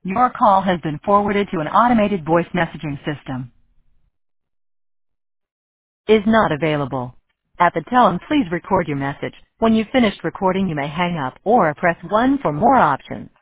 Your call has been forwarded to an automated voice messaging system. Is not available. At the tone, please record your message. When you've finished recording, you may hang up or press 1 for more options.